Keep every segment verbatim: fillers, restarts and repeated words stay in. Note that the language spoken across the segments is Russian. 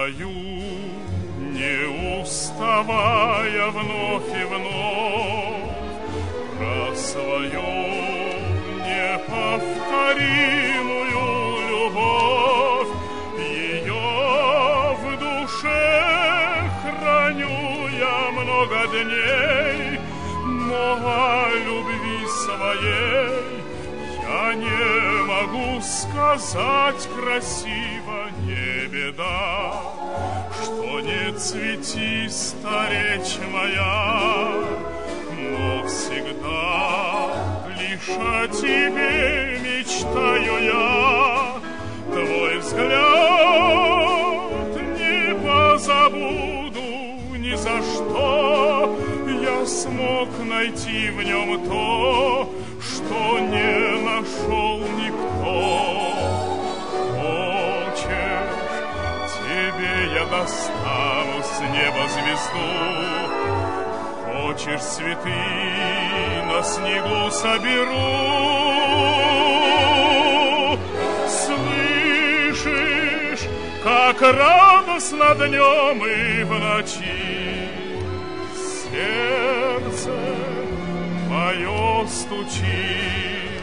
пою, не уставая вновь и вновь, про свою неповторимую любовь. Ее в душе храню я много дней, но о любви своей я не могу сказать красиво. Не беда, что не цветиста речь моя, но всегда лишь о тебе мечтаю я. Твой взгляд не позабуду ни за что. Я смог найти в нем то, что не нашел никто. Хочешь, тебе я достану с неба звезду. Хочешь, цветы на снегу соберу. Слышишь, как радостно днем и в ночи сердце мое стучит.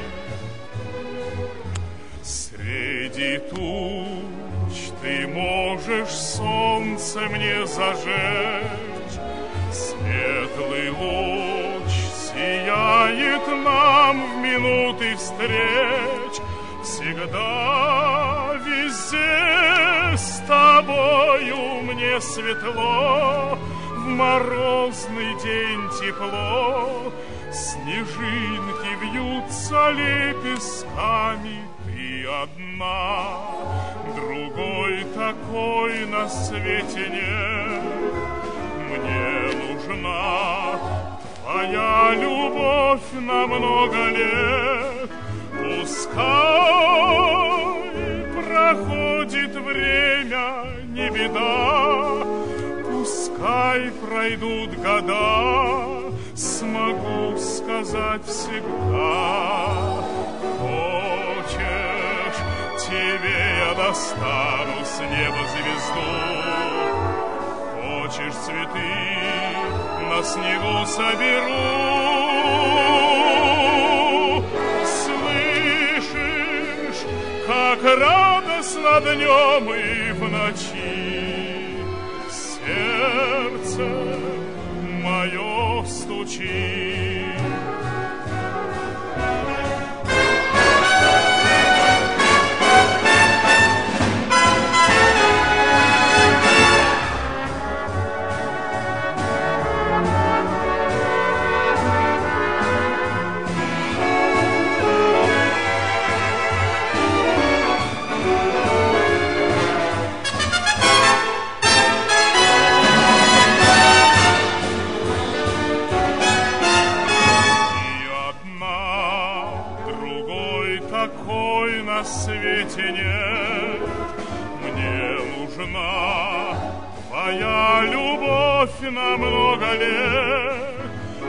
Среди туч ты можешь солнце мне зажечь. Светлый луч сияет нам в минуты встреч. Всегда везде с тобою мне светло, в морозный день тепло. Снежинки вьются лепестками, ты одна, другой такой на свете нет. Мне нужна твоя любовь на много лет. Пускай проходит время, не беда, пускай пройдут года, смогу сказать всегда. Хочешь, тебе я достану с неба звезду. Хочешь, цветы на снегу соберу. Слышишь, как радостно днем и в ночи сердце мое стучит. Такой на свете нет. Мне нужна твоя любовь на много лет.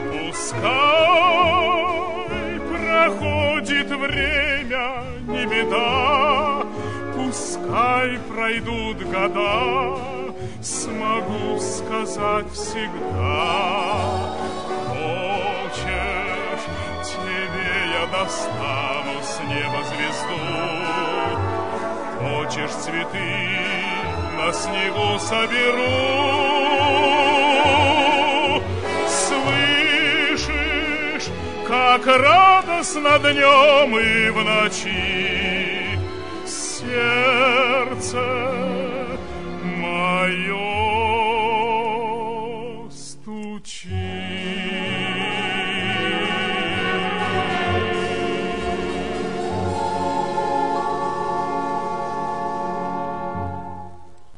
Пускай проходит время, не беда, пускай пройдут года, смогу сказать всегда. Хочешь, тебе я достану с неба звезду. Хочешь, цветы на снегу соберу. Слышишь, как радостно днем и в ночи сердце мое стучит.